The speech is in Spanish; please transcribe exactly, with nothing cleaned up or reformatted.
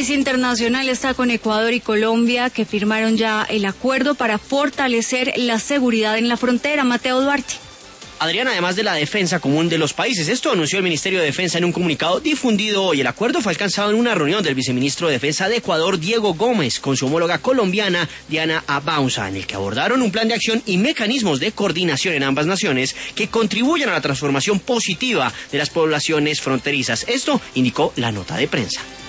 noticia internacional está con Ecuador y Colombia, que firmaron ya el acuerdo para fortalecer la seguridad en la frontera. Mateo Duarte. Adrián, además de la defensa común de los países, esto anunció el Ministerio de Defensa en un comunicado difundido hoy. El acuerdo fue alcanzado en una reunión del viceministro de Defensa de Ecuador, Diego Gómez, con su homóloga colombiana, Diana Abaunza, en el que abordaron un plan de acción y mecanismos de coordinación en ambas naciones que contribuyan a la transformación positiva de las poblaciones fronterizas. Esto indicó la nota de prensa.